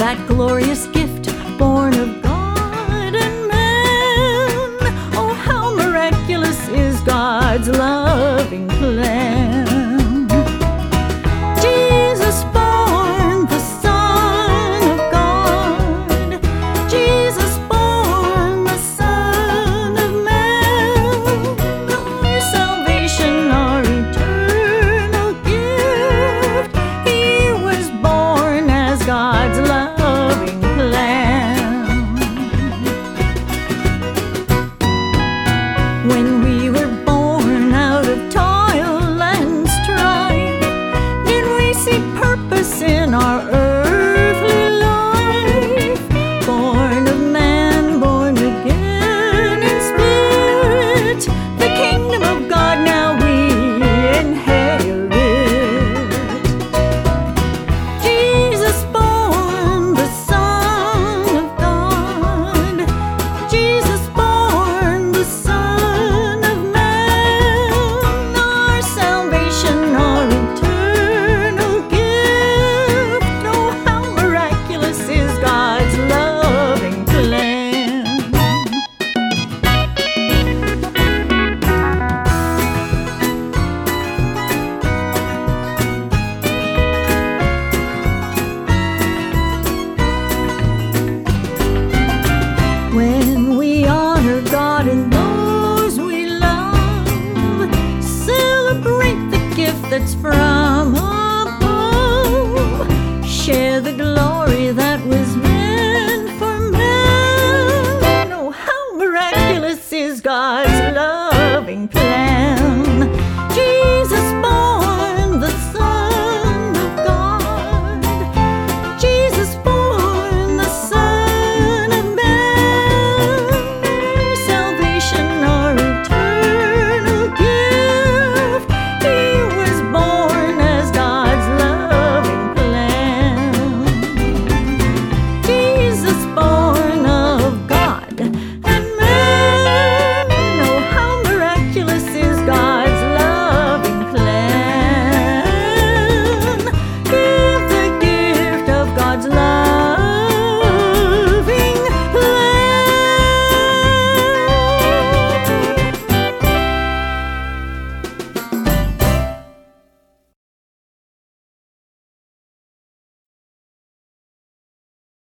that glorious gift born of God and man. Oh, how miraculous is God's loving plan. Jesus born, the Son of God. Jesus born, the Son of Man. Our salvation, our eternal gift. He was born as God's loving plan. When we were born out of toil and strife, did we see purpose in our earthly life? Born of man, born again in spirit, the kingdom of God now we inherit. Jesus born, the Son of God. Jesus born, the Son of Man. Our salvation, our eternal gift. Oh, how miraculous is God's loving plan. When we honor God and those we love, celebrate the gift that's from above, share the glory